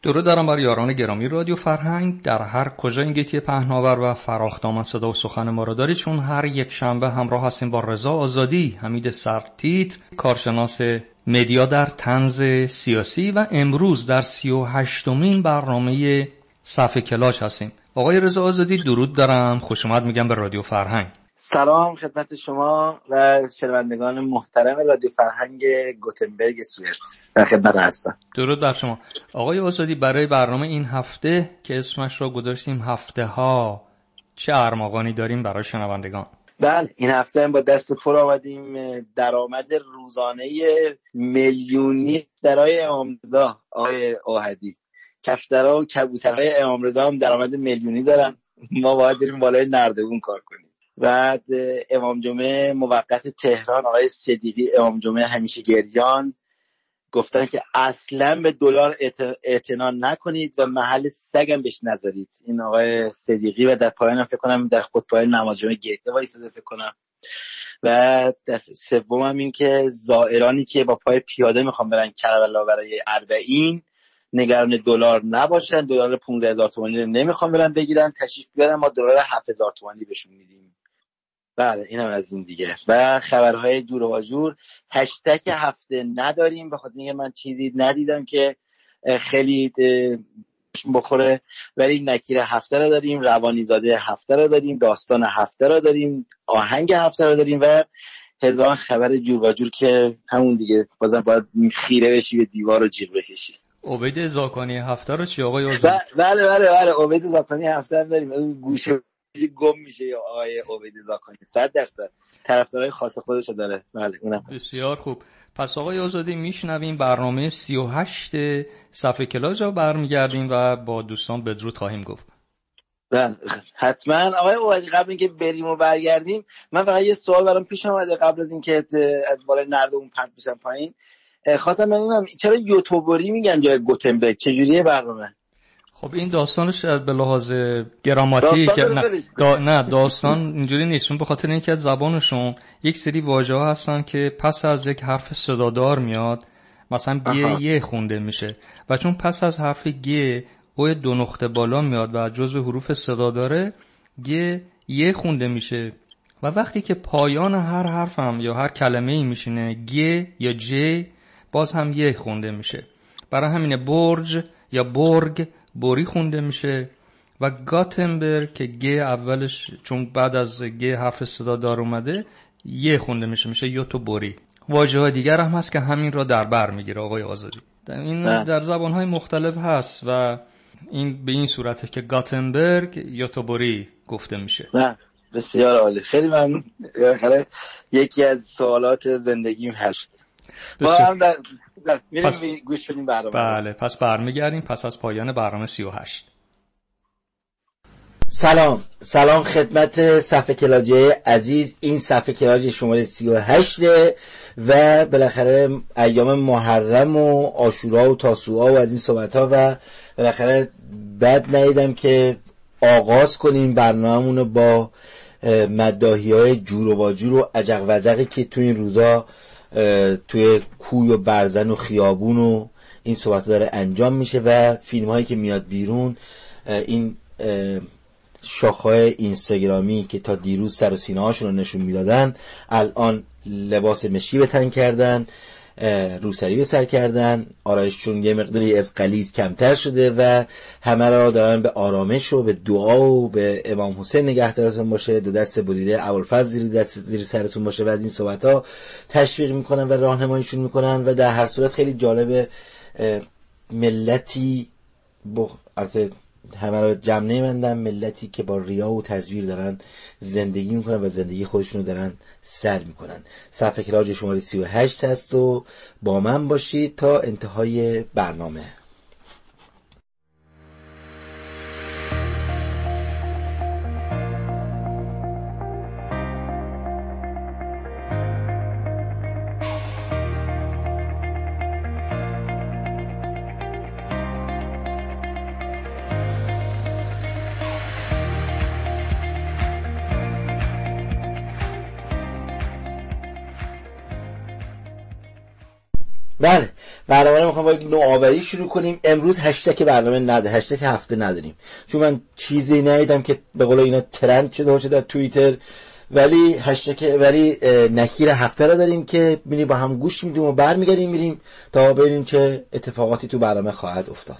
درود دارم بر یاران گرامی رادیو فرهنگ در هر کجا این گیتی پهناور و فراخدامت صدا و سخن ما را دارید، چون هر یک شنبه همراه هستیم با رضا آزادی، حمید سرتیتر، کارشناس مدیا در طنز سیاسی، و امروز در 38مین برنامه صفحه کلاج هستیم. آقای رضا آزادی درود دارم، خوش اومد میگم به رادیو فرهنگ. سلام خدمت شما و شنوندگان محترم رادیو فرهنگ گوتنبرگ سوئد، در خدمت هستم. درود بر شما. آقای آزادی، برای برنامه این هفته که اسمش را گذاشتیم هفته ها، چه ارمغانی داریم برای شنوندگان؟ بله، این هفته هم با دست پر آمدیم. درآمد روزانه میلیونی درای امام رضا آقای اوحدی، کفترها و کبوترهای امام رضا هم درآمد میلیونی دارن. ما باید بریم بالای نردبون کار کنیم. بعد امام جمعه موقت تهران آقای صدیقی، امام جمعه همیشه گریان، گفتن که اصلا به دلار اعتنا نکنید و محل سگم بهش نذارید. این آقای صدیقی. و در پایان فکر کنم در خطبه نماز جمعه گیته وایساده فکر کنم. و سوم هم این که زائرانی که با پای پیاده میخوان برن کربلا برای اربعین نگران دلار نباشن. دلار 15000 تومانی رو نمیخوان برن بگیرن، تشریف بیارن، ما دلار 7000 تومانی بهشون میدیم. بله، اینم از این دیگه. و خبرهای جور و جور. هشتگ هفته نداریم، بخاطر اینکه من چیزی ندیدم که خیلی بخوره، ولی نکیر هفته رو داریم، روانیزاده هفته رو داریم، داستان هفته رو داریم، آهنگ هفته رو داریم و هزار خبر جور و جور که همون دیگه بازم باید خیره بشی به دیوار و جیغ بکشی. عبید زاکانی هفته رو چی آقای آزادی؟ بله عبید زاکانی هفته هم داریم. گوشه گم میشه یا آقای عبید زاکانی 100% طرفدارای خاص خودشو داره. بله اونم بسیار خوب. پس آقای آزادی میشنویم برنامه 38 صفحه کلاج رو برمیگردیم و با دوستان بدرود خواهیم گفت. بله حتما. آقای اوادی، قبل اینکه بریم و برگردیم، من فقط یه سوال برام پیش اومده قبل از اینکه از بالای نردبون پرت بشم پایین. خواستم بدونم چرا یوتوبری میگن جای گوتنبرگ؟ چجوریه برنامه؟ خب این داستانش به لحاظ گراماتیک نه داستان اینجوری نیست، چون به خاطر اینکه از زبانشون یک سری واژه‌ها هستن که پس از یک حرف صدادار میاد، مثلا یه خونده میشه، و چون پس از حرف گ او 2 نقطه بالا میاد و جزو حروف صداداره، یه خونده میشه، و وقتی که پایان هر حرفم یا هر کلمه‌ای میشینه گ یا ج، باز هم یه خونده میشه. برای همینه برج یا برگ بوری خونده میشه، و گاتنبرگ که گ اولش چون بعد از گ حرف صدا دار اومده یه خونده میشه یوتو بوری. واژه‌های دیگر هم هست که همین را در بر میگیره آقای آزادی. این در زبان‌های مختلف هست و این به این صورته که گاتنبرگ یوتو بوری گفته میشه. نه بسیار عالی، خیلی ممنون. یکی از سوالات زندگیم هست. ما هم میریم گوش بدیم برنامه. بله، پس برمیگردیم پس از پایان برنامه 38. سلام خدمت صفحه کلاجی عزیز. این صفحه کلاج شماره 38 و بالاخره ایام محرم و عاشورا و تاسوعا و از این صحبت‌ها، و بالاخره بد ندیدم که آغاز کنیم برنامه‌مون با مداحی‌های جور و واجور و عجق وجقی که تو این روزا توی کوی و برزن و خیابون و این صحبت داره انجام میشه، و فیلم هایی که میاد بیرون، این شاخه‌های اینستاگرامی که تا دیروز سر و سینه هاشون رو نشون میدادن الان لباس مشکی به تن کردن، روسری به سر کردن، آرایششون یه مقداری از غلیظ کمتر شده و همه را دارن به آرامش و به دعا و به امام حسین نگهدارتون باشه، 2 دست بریده ابوالفضل زیر سرتون باشه و از این صحبت‌ها تشویق میکنن و راهنماییشون میکنن. و در هر صورت خیلی جالب ملتی البته همه را جمع نمی‌بندم، ملتی که با ریا و تزویر دارن زندگی میکنن و زندگی خودشونو دارن سر میکنن. صفحه کلاج شماره 38 هست و با من باشید تا انتهای برنامه. بله، برنامه رو میخوام با یک نوآوری شروع کنیم. امروز هشتگ برنامه هشتگ هفته نداریم، چون من چیزی ندیدم که به قول اینا ترند شده باشه در توییتر، ولی نکیر هفته رو داریم که میریم با هم گوش میدیم و برمیگردیم میریم تا ببینیم چه اتفاقاتی تو برنامه خواهد افتاد.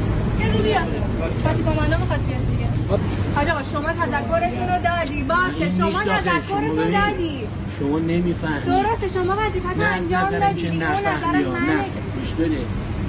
پاچی کماندو میخواد بیاد دیگه. حاج آقا شما تذکرتون رو دادی، باشه شما تذکرتون دادی، شما نمیفهمید. درسته شما وظیفتون انجام دادی دیگه. نظر منه. گوش بده،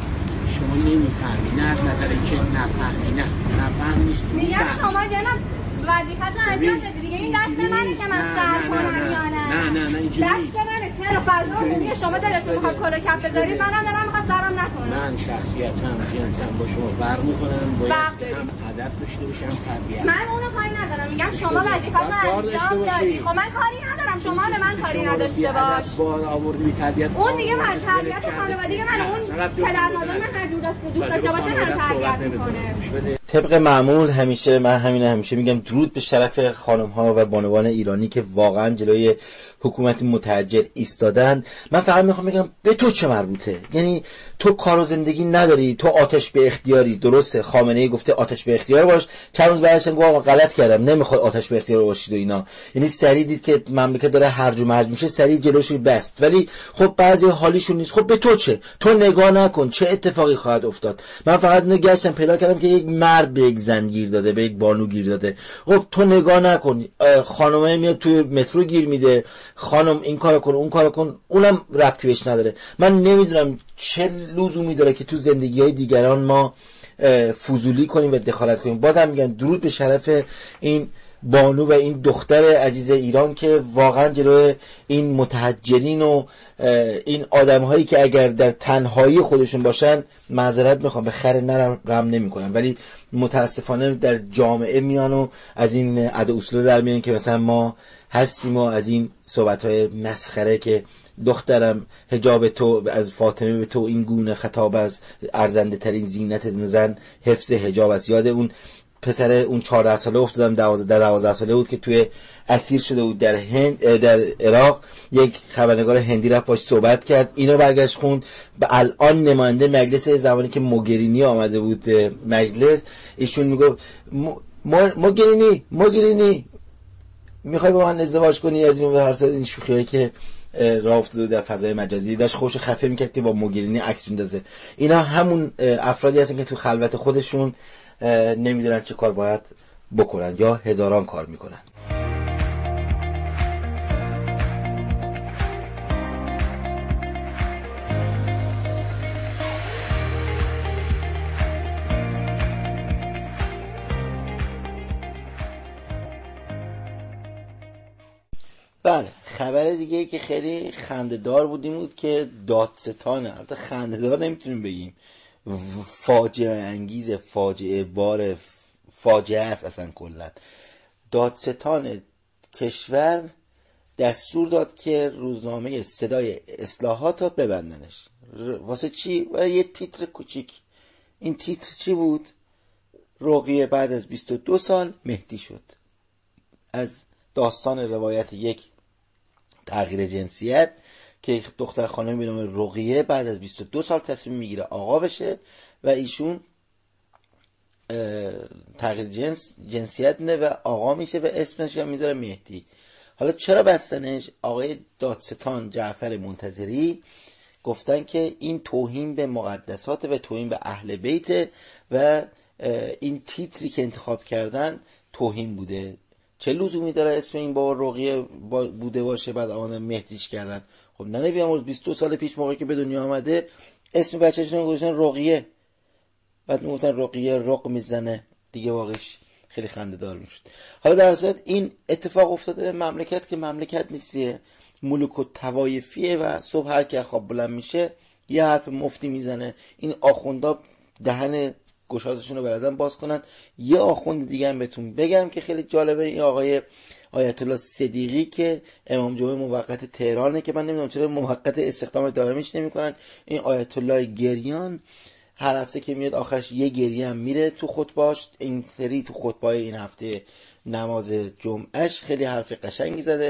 شما نمیفهمی. نه نظر که نفهمی، نه نفهم نیست. میگم شما جناب وظیفتون انجام دادی دیگه. این دست منه که من سر کنم یا نه اینجوری دست منه. چرا فضا خوبیه شما دلتون میخواد کلا کف بذارید، منم دلم میخواد سرم نکنم. من شخصیتم جنسم با شما فرق میکنم، باید هم ادب داشته باشم، تربیت. من اونو کاری ندارم، میگم شما وظیفتون انجام دادی. خب من کاری ندارم، شما به من کاری نداشته باش. بار آوردی تربیت اون دیگه من تربیت خانوادگی من، اون پدر مادر من هر جور دوست داشته باشه من تربیت میکنه. طبق معمول همیشه من همیشه میگم درود به شرف خانم ها و بانوان ایرانی که واقعا جلوی حکومت متحجر ایستادن. من فقط میخوام بگم به تو چه مربوطه؟ یعنی تو کار و زندگی نداری، تو آتش به اختیاری. درسته خامنه ای گفته آتش به اختیار باش، چند روز بعدش گفت آقا غلط کردم نمیخواد آتش به اختیار باشید و اینا. یعنی سریع دید که مملکت داره هرج و مرج میشه، سریع جلوش بست. ولی خب بعضی حالیشون نیست. خب به تو چه؟ تو نگاه نکن چه اتفاقی خواهد افتاد. من فقط نگاشتم پیدا کردم که یک مرد به یک زن گیر داده، به یک بانو گیر داده. خب تو نگاه نکن. خانمه میاد توی مترو گیر میده، خانم این کارو کن اون کارو کن، اونم ربطی بهش نداره. من نمیدونم چه لزومی داره که تو زندگی‌های دیگران ما فضولی کنیم و دخالت کنیم. بازم میگم درود به شرف این بانو و این دختر عزیز ایران که واقعا جلوی این متحجرین و این آدم‌هایی که اگر در تنهایی خودشون باشن معذرت میخوام به خر نرم رحم نمی‌کنم، ولی متاسفانه در جامعه میان و از این عاد اصول در میان که مثلا ما هستیم و از این صحبت‌های مسخره که دخترم حجاب تو از فاطمه به تو این گونه خطاب از ارزنده ترین زینت زن حفظ حجاب است. یاد اون پسر اون 14 ساله افتادم، 12 ساله بود که توی اسیر شده بود در در عراق. یک خبرنگار هندی رفت باش صحبت کرد، اینو برگشت خوند. به الان نماینده مجلس زمانی که موگرینی آمده بود مجلس، ایشون میگفت موگرینی میخوای با من ازدواج کنی؟ از این هر این شوخیایی که راه افتاده در فضای مجازی داشت خوش خفه میکرد که با موگرینی عکس میندازه. اینا همون افرادی هستن که تو خلوت خودشون نمیدونن چه کار باید بکنن یا هزاران کار میکنن. بله، خبر دیگه که خیلی خنده‌دار بود که دادستانه، البته خنده‌دار نمیتونیم بگیم، فاجعه انگیز، فاجعه بار، فاجعه است اصلا کلا. دادستان کشور دستور داد که روزنامه صدای اصلاحات رو ببندنش. واسه چی؟ برای یه تیتر کوچیک. این تیتر چی بود؟ رقیه بعد از 22 سال مهدی شد. از داستان روایت یک تغییر جنسیت که دختر خانمی به نام رقیه بعد از 22 سال تصمیم میگیره آقا بشه و ایشون تغییر جنسیت میده و آقا میشه و اسمش هم میذاره مهدی. حالا چرا بستنش؟ آقای دادستان جعفر منتظری گفتن که این توهین به مقدسات و توهین به اهل بیت و این تیتری که انتخاب کردن توهین بوده. چه لزومی داره اسم این بابا رقیه بوده باشه بعد آن مهدیش کردن؟ خب نه بیامرز 22 سال پیش موقعی که به دنیا آمده اسم بچه‌شون گذاشتن رقیه، بعد میگفتن رقیه رق میزنه دیگه، واقعش خیلی خنده‌دار میشد. حالا در اصل این اتفاق افتاده مملکت که مملکت نیستیه، ملوک و توایفیه و صبح هر که خواب بلند میشه یه حرف مفتی میزنه. این آخوندا دهن گشادشون رو بلدن باز کنن. یه آخوند دیگه هم بهتون بگم که خیلی جالبه، این آقای آیت الله صدیقی که امام جمعه موقت تهرانه که من نمیدونم چرا موقت استخدام دائمیش نمیکنن. این آیت الله گریان هر هفته که میاد آخرش یه گریه هم میره تو خطبه‌اش. این سری تو خطبه این هفته نماز جمعهش خیلی حرف قشنگی زده،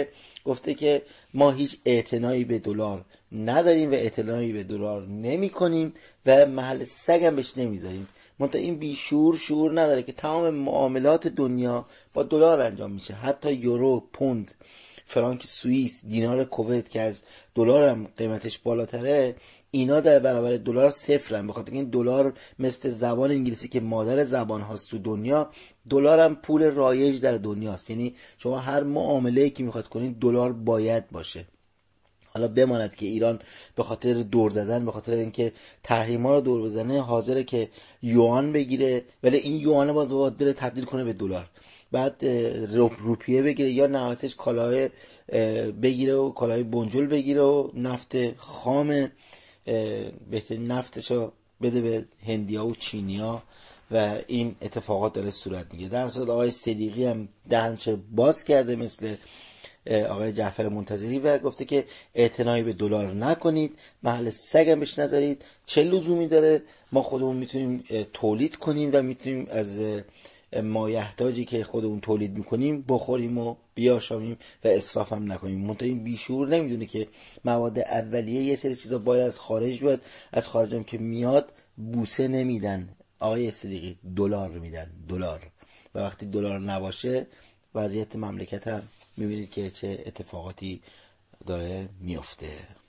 گفته که ما هیچ اعتنایی به دلار نداریم و اعتنایی به دلار نمی کنیم و محل سگم بهش نمیذاریم. منتها این بیشور شعور نداره که تمام معاملات دنیا با دلار انجام میشه، حتی یورو، پوند، فرانک سوئیس، دینار کویت که از دلار هم قیمتش بالاتره، اینا در برابر دلار صفرن. بخاطر این دلار مثل زبان انگلیسی که مادر زبان هاست تو دنیا، دلار هم پول رایج در دنیاست. یعنی شما هر معامله‌ای که میخواد کنید دلار باید باشه. حالا بماند که ایران به خاطر دور زدن، به خاطر اینکه تحریما رو دور بزنه، حاضره که یوان بگیره، ولی این یوان باز باید بره تبدیل کنه به دلار، بعد روپیه بگیره یا نهایتش کالای بگیره و کالای بنجل بگیره و نفت خام بهترین نفتشو بده به هندیا و چینیا و این اتفاقات داره صورت میگیره. در صورت آقای صدیقی هم دهنش باز کرده مثل آقای جعفر منتظری و گفته که اعتنایی به دلار نکنید، محل سگم بهش نذارید. چه لزومی داره؟ ما خودمون میتونیم تولید کنیم و میتونیم از مایحتاجی که خودمون تولید میکنیم بخوریم و بیاشامیم و اسراف هم نکنیم. منتها این بیشعور نمیدونه که مواد اولیه یه سری چیزا باید از خارج بیاد، از خارج هم که میاد بوسه نمیدن آقای صدیقی، دلار میدن، دلار. و وقتی دلار نباشه وضعیت مملکت هم میبینید که چه اتفاقاتی داره میفته.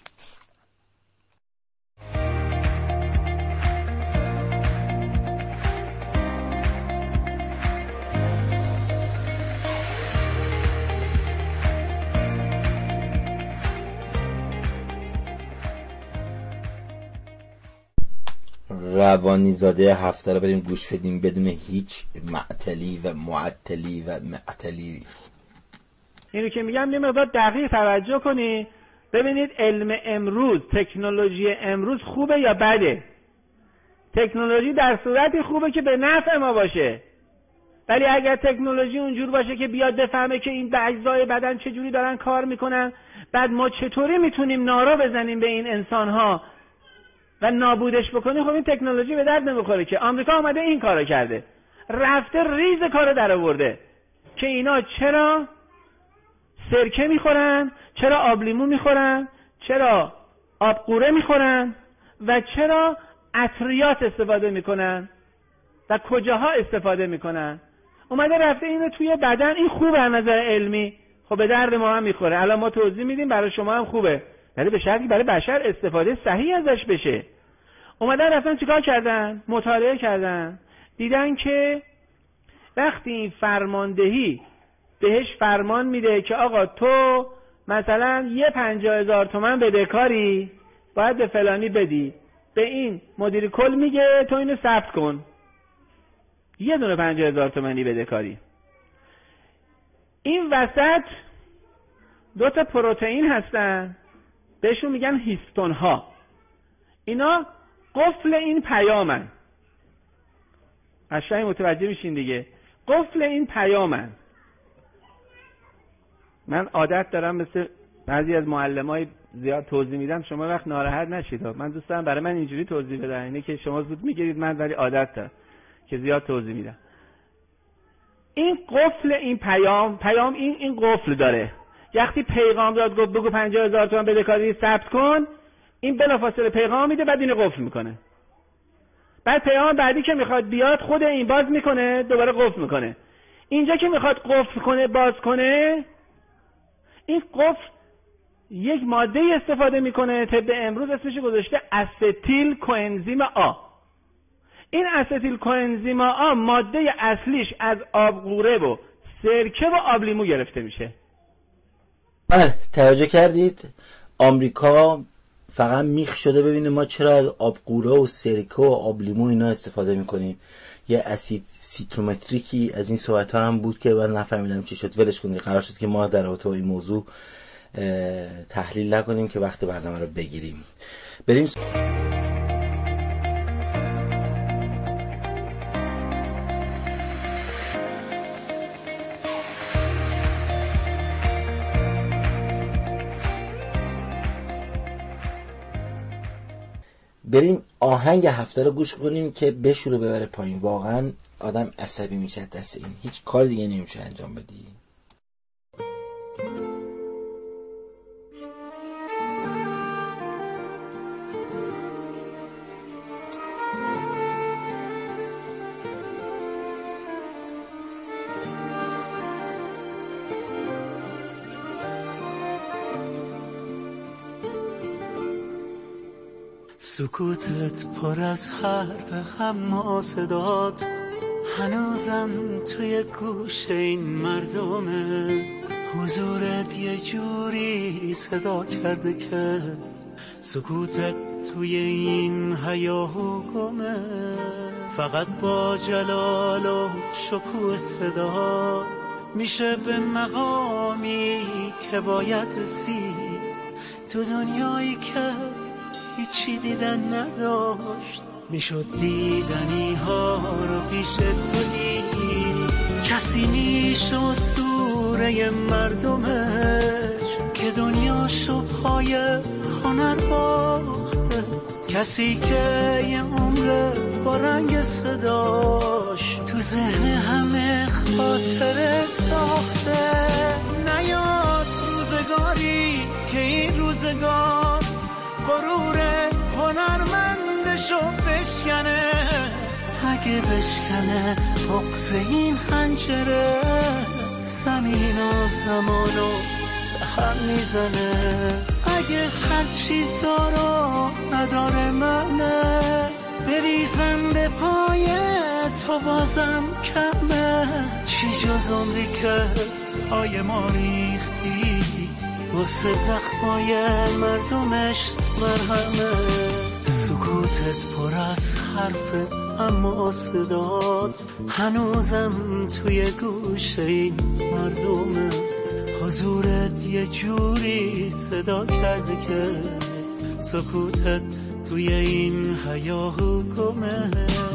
روانی زاده هفته رو بریم گوش بدیم بدون هیچ معطلی و معطلی و معطلی. اینو که میگم یه مقدار دقیق توجه کنی ببینید علم امروز، تکنولوژی امروز خوبه یا بده. تکنولوژی در صورتی خوبه که به نفع ما باشه، ولی اگر تکنولوژی اونجور باشه که بیاد بفهمه که این اجزای بدن چجوری دارن کار میکنن، بعد ما چطوری میتونیم نارو بزنیم به این انسانها و نابودش بکنیم، خب این تکنولوژی به درد نمیخوره. که آمریکا آمده این کارو کرده، رفته ریز کارو در آورده که اینا چرا سرکه میخورن، چرا آب لیمو میخورن، چرا آب قوره میخورن و چرا عطریات استفاده میکنن و کجاها استفاده میکنن. اومده رفته اینو توی بدن. این خوبه از نظر علمی، خب به درد ما هم میخوره. الان ما توضیح میدیم برای شما هم خوبه، ولی به شرطی برای بشر استفاده صحیح ازش بشه. اومدن رفتن چیکار کردن؟ مطالعه کردن، دیدن که وقتی این فرماندهی بهش فرمان میده که آقا تو مثلا 50,000 تومان بدهکاری باید به فلانی بدی، به این مدیر کل میگه تو اینو ثبت کن، یه دونه 50,000 تومانی بدهکاری. این وسط 2 تا پروتئین هستن بهشون میگن هیستون ها. اینا قفل این پیامن. قشنگ متوجه میشین دیگه، قفل این پیامن. من عادت دارم مثل بعضی از معلمای زیاد توضیح میدم، شما وقت ناراحت نشید. من دوست دارم برای من اینجوری توضیح بدن، اینه که شما زود میگیرید، من ولی عادت دارم که زیاد توضیح میدم. این قفل این پیام این قفل داره. وقتی پیغام داد گفت بگو 50,000 تومان بدهکاری ثبت کن، این بلافاصله پیغام میده، بعد اینو قفل میکنه. بعد پیغام بعدی که میخواد بیاد خود این باز میکنه، دوباره قفل میکنه. اینجا که میخواد قفل کنه باز کنه، این قفل یک ماده استفاده میکنه، طب امروز اسمش گذاشته استیل کوانزیم آ. این استیل کوانزیم آ ماده اصلیش از آب قوره و سرکه و آب لیمو گرفته میشه. بله، توجه کردید؟ آمریکا فقط میخ شده ببینه ما چرا از آب قوره و سرکه و آب لیمو اینا استفاده میکنیم. یه اسید سیترومتریکی از این صحبت ها هم بود که من نفهمیدم چی شد، ولش کنید. قرار شد که ما در رابطه با این موضوع تحلیل نکنیم که وقت برنامه رو بگیریم. بریم آهنگ هفته رو گوش کنیم که بشوره ببره پایین. واقعا آدم عصبی میشه دست این، هیچ کار دیگه نمیشه انجام بدی. سکوتت پر از حرف اما صدات هنوزم توی گوش این مردمه. حضورت یه جوری صدا کرده که سکوتت توی این هیاهو گمه. فقط با جلال و شکوه صدا میشه به مقامی که باید رسید تو دنیایی که هیچی دیدن نداشت. میشد دیدنی ها رو پیش تو دید. کسی میشه اسطوره مردمش که دنیاشو پای هنر باخته. کسی که یه عمر با رنگ صداش تو ذهن همه خاطره ساخته. نیاد روزگاری که این روزگار غرور هنرمندشو بشکنه. اگه بشکنه بغض این حنجره زمین و زمانو به هم میزنه. اگه هرچی دارو نداره منه بریزم به پای تو بازم کمه. چی جز عمری که پای ما ریختی واسه زخمای مردمش مرهمه. سکوتت پر از حرف اما صدات هنوزم توی گوش این مردمه. حضورت یه جوری صدا کرده که سکوتت توی این هیاهو گمه.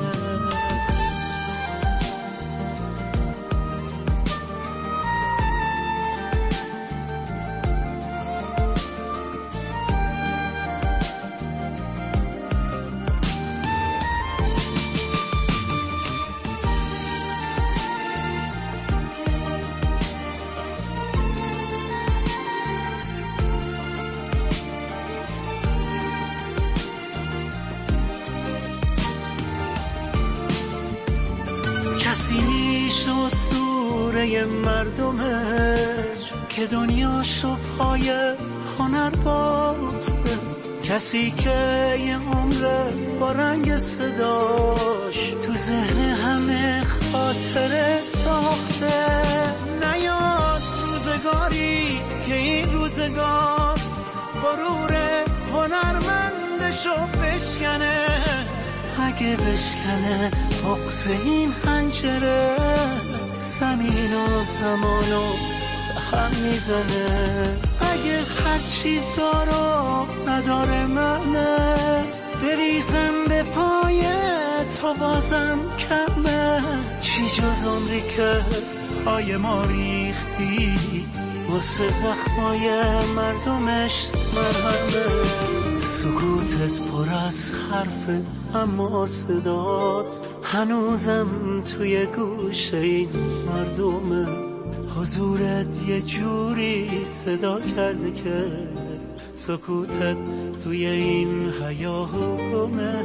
کسی میشه اسطوره مردمش که دنیاشو پای هنر باخته. کسی که یه عمر با رنگ صداش تو ذهن همه خاطره ساخته. نیاد روزگاری که این روزگار غرور هنرمندشو بشکنه. اگه بشکنه بغض این حنجره زمین و زمانو به هم میزنه. اگه هرچی دارو نداره منه بریزم به پای تو بازم کمه. چی جز عمری که پای ما ریختی واسه زخمای مردمش مرهمه. سکوتت پر از حرف اما صدات هنوزم توی گوش این مردمه. حضورت یه جوری صدا کرده که سکوتت توی این هیاهو گمه.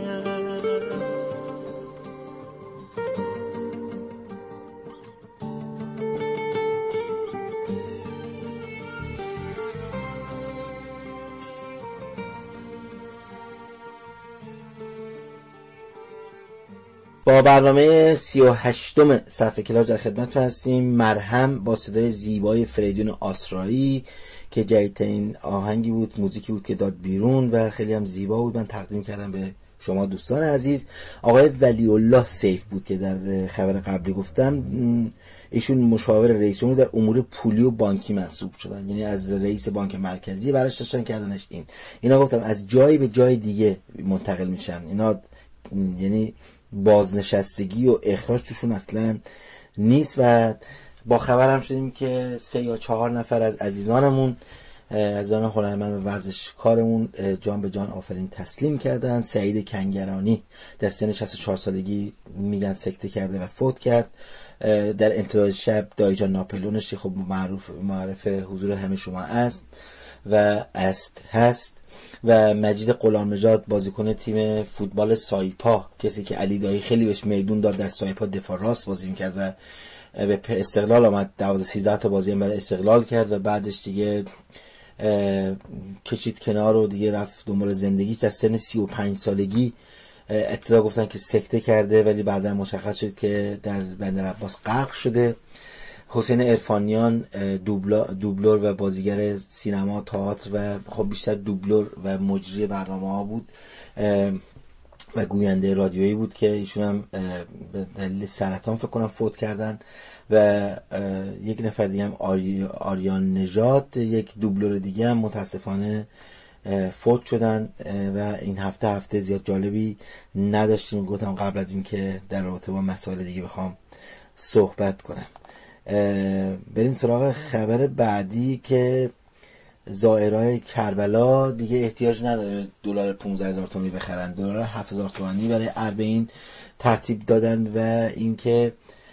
با برنامه 38م صفحه کلاج در خدمتتون هستیم. مرهم با صدای زیبای فریدون آسرایی که جدیدترین آهنگی بود، موزیکی بود که داد بیرون و خیلی هم زیبا بود. من تقدیم کردم به شما دوستان عزیز. آقای ولی الله سیف بود که در خبر قبلی گفتم ایشون مشاور رئیس جمهور در امور پولی و بانکی منصوب شدن، یعنی از رئیس بانک مرکزی براش داشتن کردنش اینا گفتم از جایی به جای دیگه منتقل میشن. اینا یعنی بازنشستگی و اخراج توشون اصلا نیست. و با خبر هم شدیم که 3 یا 4 نفر از عزیزانمون، عزیزان هنرمند و ورزشکارمون جان به جان آفرین تسلیم کردن. سعید کنگرانی در سن 64 سالگی میگن سکته کرده و فوت کرد. در انتهای شب دایجان ناپلونش خب معروف حضور همه شما است و هست و مجید غلامنژاد بازیکن تیم فوتبال سایپا، کسی که علی دایی خیلی بهش میدون داد، در سایپا دفاع راست بازی میکرد و به استقلال آمد. 12-13 تا بازی هم برای استقلال کرد و بعدش دیگه کشید کنار و دیگه رفت دنبال زندگی. در سن 35 سالگی ابتدا گفتن که سکته کرده، ولی بعدا مشخص شد که در بندر عباس غرق شده. حسین عرفانیان دوبلور و بازیگر سینما، تئاتر و خب بیشتر دوبلور و مجری برنامه‌ها بود و گوینده رادیویی بود که ایشون هم به دلیل سرطان فکر کنم فوت کردن. و یک نفر دیگه هم آریان نژاد، یک دوبلور دیگه هم متاسفانه فوت شدن و این هفته زیاد جالبی نداشتیم. گفتم قبل از این که در رابطه با مسائل دیگه بخوام صحبت کنم. بریم سراغ خبر بعدی که زائرای کربلا دیگه احتیاج نداره دلار 15,000 تومانی بخرن، دلار 7,000 تومانی برای اربعین ترتیب دادن. و اینکه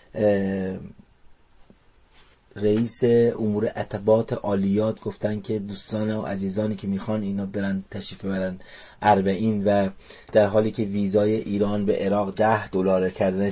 رئیس امور عتبات عالیات گفتن که دوستان و عزیزانی که میخوان اینا برن تشریف ببرن اربعین، و در حالی که ویزای ایران به عراق $10 کردن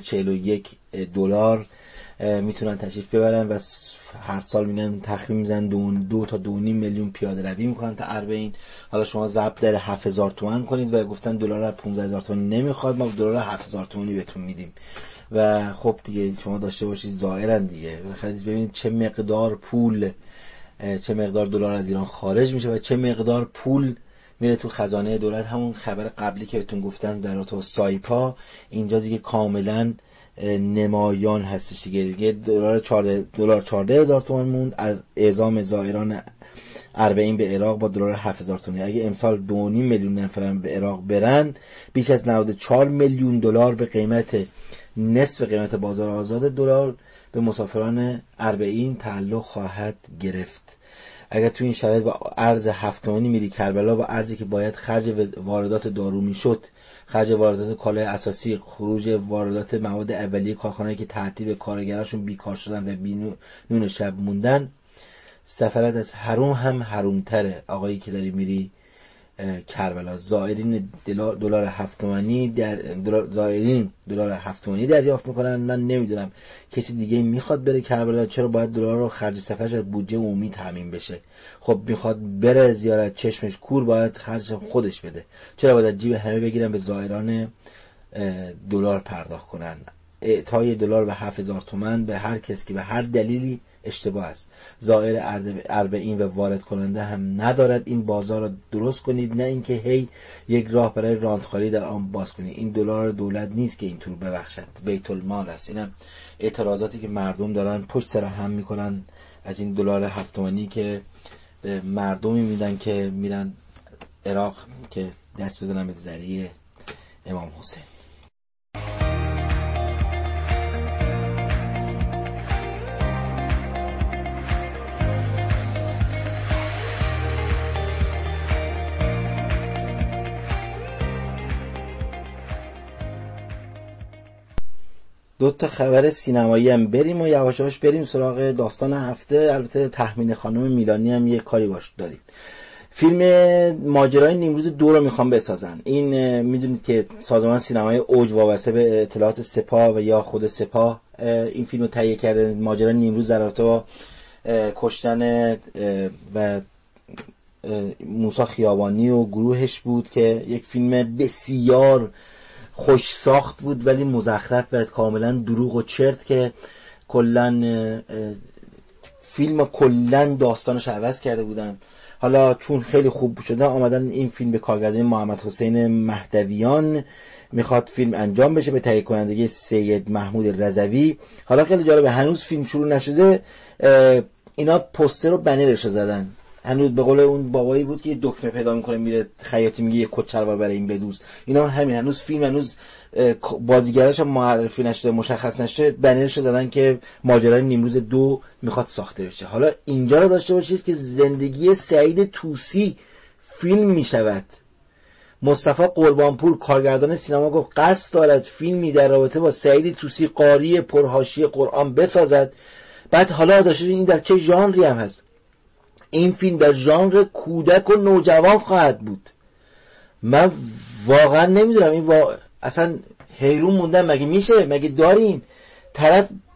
$41 میتونن تشریف ببرن و هر سال میگن تخمین میزنن 2 تا 2.5 میلیون پیاده روی میکنن تا اربعین. حالا شما ضرب در 7,000 تومان کنید و گفتن دلار 15,000 تومان نمیخواد، ما دلار 7,000 تومانی بهتون میدیم. و خب دیگه شما داشته باشید زائرن دیگه، ببینید چه مقدار پول، چه مقدار دلار از ایران خارج میشه و چه مقدار پول میره تو خزانه دولت. همون خبر قبلی که بهتون گفتن در رابطه با سایپا، اینجا دیگه کاملا نمایان هستش دیگه. دلار 14,000 تومان موند از اعزام زائران اربعین به عراق با دلار 7,000 تومانی. اگه امسال 2.5 میلیون نفر به عراق برن، بیش از 94 میلیون دلار به قیمت نصف قیمت بازار آزاد دلار به مسافران اربعین تعلق خواهد گرفت. اگر تو این شرایط با ارز 7 تومانی میری کربلا، با ارزی که باید خرج واردات دارو میشد، خرج واردات کالای اساسی، خروج واردات مواد اولیه کارخانه‌ای که تعطیل کارگراشون بیکار شدن و نون شب موندن، سفرت از حروم هم حرومتره. آقایی که داری میری کربلا، زائرین دلار 7 تومانی زائرین دلار 7 تومانی دریافت میکنن. من نمیدونم کسی دیگه میخواد بره کربلا، چرا باید دلار رو خرج سفرش از بودجه عمومی تامین بشه؟ خب میخواد بره زیارت چشمش کور، باید خرج خودش بده. چرا باید جیب همه بگیرن به زائران دلار پرداخت کنن؟ اعطای دلار به 7,000 تومان به هر کس که به هر دلیلی اشتباه است. زائر اربعین و وارد کننده هم ندارد این بازار را درست کنید، نه اینکه هی یک راه برای راندخاری در آن باز کنید. این دلار دولت نیست که اینطور ببخشد، بیت المال است. اینم اعتراضاتی که مردم دارن پشت سر هم میکنن از این دلار 7 تومانی که به مردمی میدن که میرن عراق که دست بزنن به ذریعه امام حسین. دو تا خبر سینمایی هم بریم و یواش یواش بریم سراغ داستان هفته. البته تخمین خانم میلانی هم یه کاری باش داریم. فیلم ماجرای نیمروز 2 رو میخوام بسازن. این میدونید که سازمان سینمای اوج وابسته به اطلاعات سپاه و یا خود سپاه این فیلم رو تهیه کرده. ماجرای نیمروز در رابطه با کشتن و موسی خیابانی و گروهش بود که یک فیلم بسیار خوش ساخت بود ولی مزخرف و کاملا دروغ و چرت که کلن فیلم کلن داستانش عوض کرده بودن. حالا چون خیلی خوب شده آمدن این فیلم به کارگردانی محمد حسین مهدویان میخواد فیلم انجام بشه به تهیه کنندگی سید محمود رضوی. حالا خیلی جالبه هنوز فیلم شروع نشده اینا پوستر و بنرش زدن. هنوز به قول اون بابایی بود که یه دکمه پیدا میکنه میره خیاطی میگه یه کت شلوار برای این بدوز. اینا همین هنوز فیلم هنوز بازیگراش هم معرفی نشده مشخص نشده بنرش زدن که ماجرای نیمروز 2 میخواد ساخته بشه. حالا اینجا رو داشته باشید که زندگی سعید طوسی فیلم میشود. مصطفی قربانپور کارگردان سینما گفت قصد دارد فیلمی در رابطه با سعید طوسی قاری پرحاشیه قرآن بسازد. بعد حالا داشته این در چه ژانری هم هست. این فیلم در ژانر کودک و نوجوان خواهد بود. من واقعا نمیدونم این اصلا حیرون موندم. مگه میشه؟ مگه داریم طرف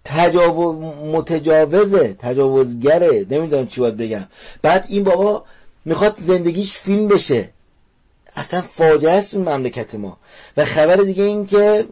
متجاوزه، تجاوزگره، نمیدونم چی باید بگم. بعد این بابا میخواد زندگیش فیلم بشه. اصلا فاجعه است این مملکت ما. و خبر دیگه این که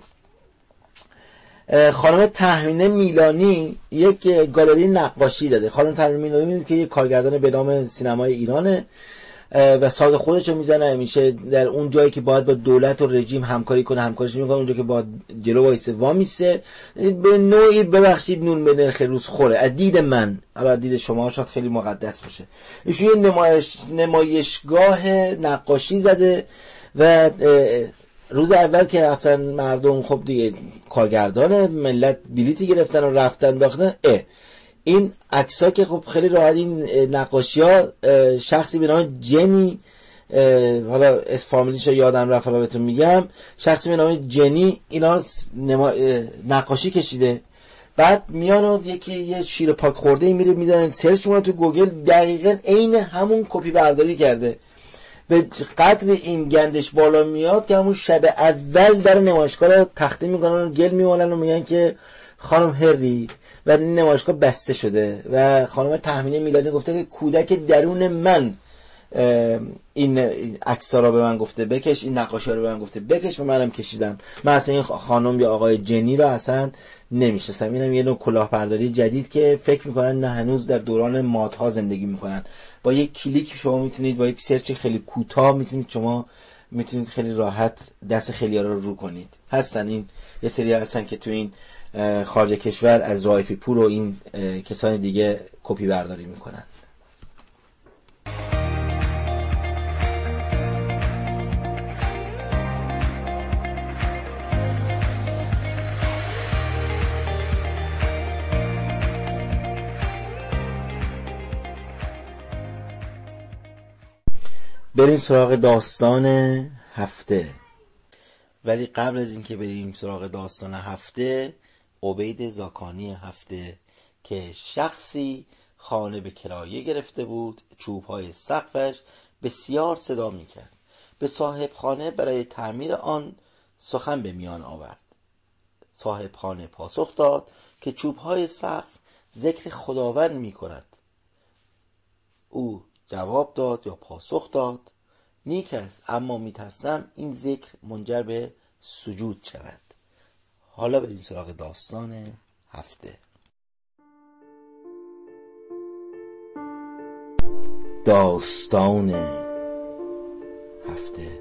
خانم تهمینه میلانی یک گالری نقاشی داده. خانم تهمینه میلانی که یک کارگردان به نام سینمای ایرانه و ساز خودش رو میزنه، همیشه در اون جایی که باید با دولت و رژیم همکاری کنه همکاریش میکنه، اونجا که باید جلو وایسه وامیسه. به نوعی ببخشید نون به نرخ روز خوره. از دید من، حالا دید شما شاید خیلی مقدس باشه، ایشون یه نمایشگاه نقاشی زده و روز اول که رفتن مردم، خب دیگه کارگردان ملت بلیتی گرفتن و رفتن داختن. این عکس‌ها که خب خیلی راحت، این نقاشی‌ها شخصی به نام جنی، حالا فامیلیش رو یادم رفت حالا بهتون میگم، شخصی به نام جنی اینا نقاشی کشیده. بعد میان و یه شیر پاک خورده میره میزنن سرچ میکنن تو گوگل، دقیقاً عین همون کپی برداری کرده. به قدر این گندش بالا میاد که همون شب اول در نمایشگاه رو تخته میکنن و گل میمالن و میگن که خانم هری، و نمایشگاه بسته شده. و خانم تهمینه میلانی گفته که کودک درون من این عکس‌ها رو به من گفته بکش، این نقاشی‌ها رو به من گفته بکش و منم کشیدم. من اصلا این خانم یا آقای جنی رو اصلا نمی‌شناسم. اینم یه نوع کلاهبرداری جدید که فکر می‌کنن نه هنوز در دوران مادها زندگی می‌کنن. با یک کلیک شما میتونید، با یک سرچ خیلی کوتاه میتونید خیلی راحت دست خیلی‌ها رو کنید. هستن این یه سری هستن که تو این خارج کشور از رایفی پور و این کسان دیگه کپی برداری میکنن. بریم سراغ داستان هفته. ولی قبل از اینکه بریم سراغ داستان هفته، عبید زاکانی هفته که شخصی خانه به کرایه گرفته بود، چوب‌های سقفش بسیار صدا می‌کرد. به صاحب خانه برای تعمیر آن سخن به میان آورد. صاحب خانه پاسخ داد که چوب‌های سقف ذکر خداوند می‌کند. او جواب داد یا پاسخ داد: نیک است، اما میترسم این ذکر منجر به سجود شود. حالا بریم سراغ داستان هفته. داستان هفته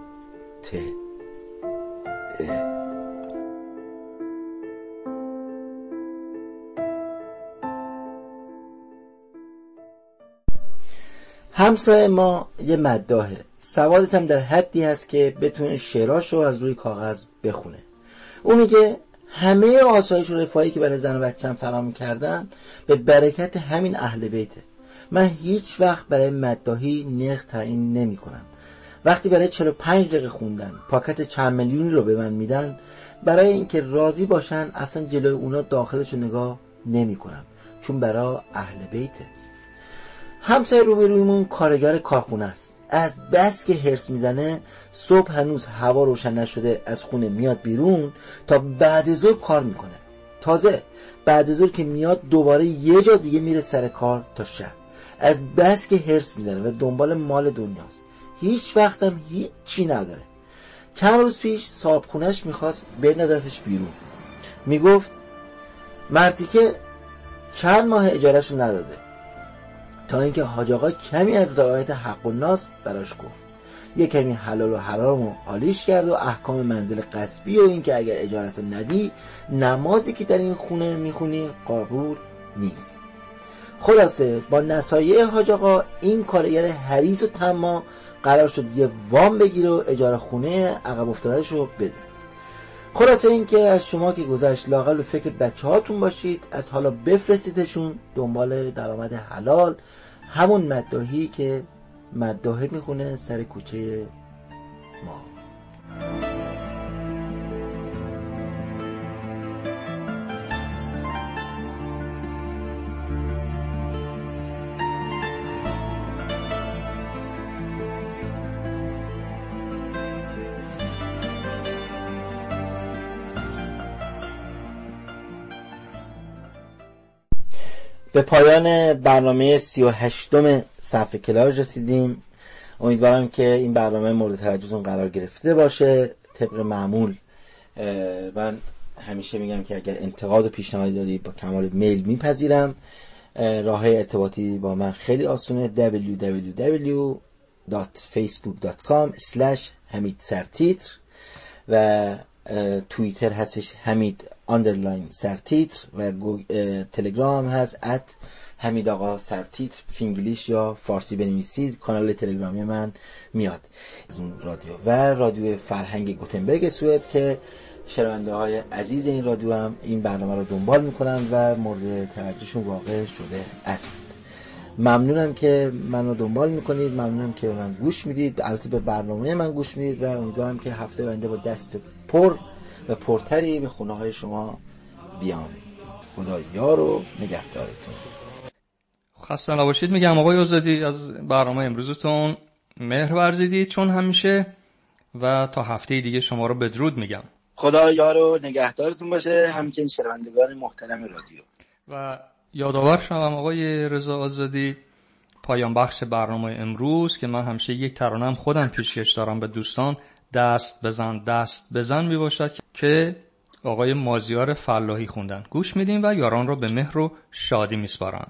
همسایه ما یه مداحه، سوادت هم در حدی هست که بتونه شعراشو از روی کاغذ بخونه. اون میگه همه آسایش و رفاهی که برای زن و بچه‌م فراهم کردم به برکت همین اهل بیته. من هیچ وقت برای مداحی نرخ تعیین نمی کنم. وقتی برای 45 دقیقه خوندن پاکت چند میلیونی رو به من میدن، برای اینکه راضی باشن اصلا جلوی اونا داخلشو نگاه نمی کنم، چون برای اهل بیته. همسایه روبرویمون کارگر کارخونه است. از بس که هرس میزنه صبح هنوز هوا روشن نشده از خونه میاد بیرون تا بعد ظهر کار میکنه. تازه بعد ظهر که میاد دوباره یه جا دیگه میره سر کار تا شب. از بس که هرس میزنه و دنبال مال دنیاست. هیچ وقتم هیچی نداره. چند روز پیش صاحبخونه‌اش میخواست بندازتش بیرون. میگفت مردی که چند ماه اجارهشو نداده، تا اینکه حاج آقا کمی از رعایت حق و ناس براش گفت. یه کمی حلال و حرام و حالیش کرد و احکام منزل غصبی و اینکه اگر اجارتو ندی نمازی که در این خونه میخونی قبول نیست. خلاصه با نصایح حاج آقا این کارگر حریص و طماع قرار شد یه وام بگیره و اجاره خونه عقب افتادهشو بده. خلاصه این که از شما که گذشت لااقل به فکر بچه هاتون باشید، از حالا بفرستیدشون دنبال درآمد حلال، همون مداحی که مداحه میخونه سر کوچه ما. به پایان برنامه 38م صفحه کلاژ رسیدیم. امیدوارم که این برنامه مورد توجهتون قرار گرفته باشه. طبق معمول من همیشه میگم که اگر انتقاد و پیشنهادی دارید با کمال میل میپذیرم. راه ارتباطی با من خیلی آسونه، www.facebook.com/hamidsertitr و توییتر هستش hamid_sertitr و تلگرام هست @hamidagha_sertitr فینگلیش یا فارسی بنویسید. کانال تلگرامی من میاد از اون رادیو و رادیو فرهنگ گوتنبرگ سوئد که شنونده های عزیز این رادیو هم این برنامه رو دنبال میکنن و مورد توجهشون واقع شده است. ممنونم که منو دنبال میکنید، ممنونم که من گوش میدید، البته به برنامه من گوش میدید و امیدوارم که هفته آینده با دست پر و پرتری به خونه های شما بیام. خدا یار و نگهدارتون. خسته نباشید میگم آقای آزادی، از برنامه امروزتون مهر ورزیدید چون همیشه و تا هفته دیگه شما رو بدرود میگم. خدا یار و نگهدارتون باشه، همچنین شنوندگان محترم رادیو. و یادآور شدم آقای رضا آزادی پایان بخش برنامه امروز که من همیشه یک ترانه خودم پیشکش دارم به دوستان، دست بزن می باشد که آقای مازیار فلاحی خوندن. گوش میدیم و یاران رو به مهر و شادی میسپارن.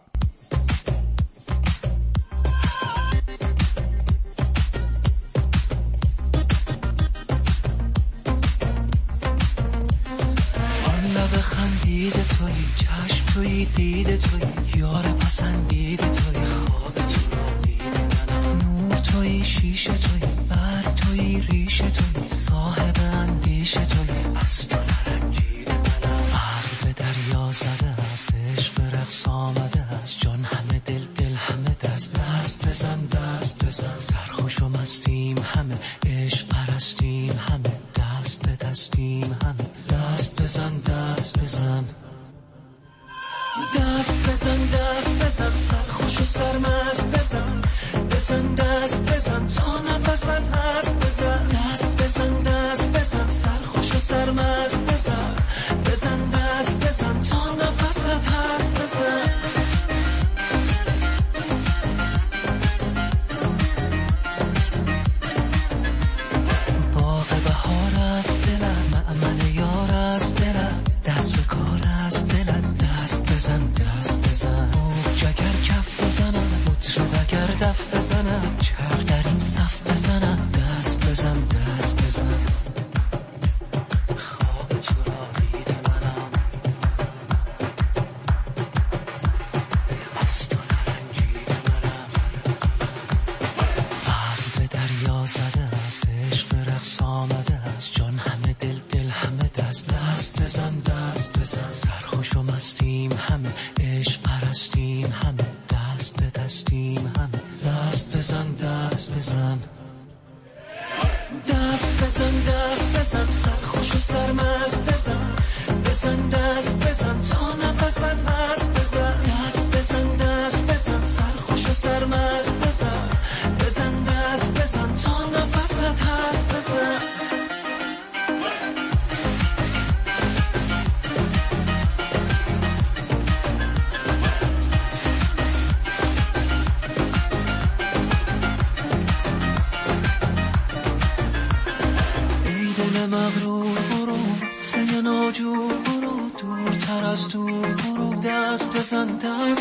خندید توی چشم توی دید توی یار پسندید توی خواب تو رو دیده منم نور توی شیشه توی برگ توی ریشه توی صاحب اندیشه توی از تو نرنجیده منم عقل به دریا زده است عشق رقص آمده است جان همه دل همه دست بزن سرخوش و مستیم همه عشق پرستیم همه دست به دستیم همه دست بزن سرخوش و سرمست بزن تا نفست هست بزن دست بزن سرخوش و سرمست بزن تا نفست هست بزن باغ بهار است دلم معمل یار است دلم دست به کار است دلم دست بزن جگر کف بزنم مطرب اگر دف بزنم چرخ در این صف بزنم دست بزن خواب تو را دیده منم از تو نرنجیده منم عقل به دریا زده است عشق رقص آمده است جان همه دل همه دست بزن سرخوش و مستیم همه عشق پرستیم همه دست به دستیم همه دست بزن سرخوش و سرمست بزن تا نفست هست بزن دست بزن سرخوش و سرمست بزن تا نفست هست بزن مغرور برو سه ناجور برو دورتر از دور برو دست بزن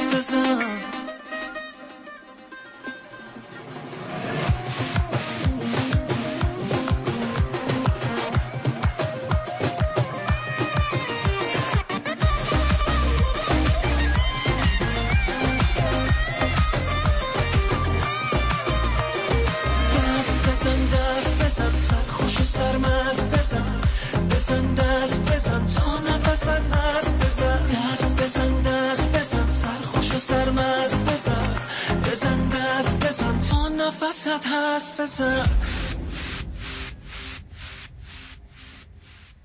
سرخوش و سرمست بزن تا نفست هست بزن دست بزن سرخوش و سرمست بزن تا نفست هست بزن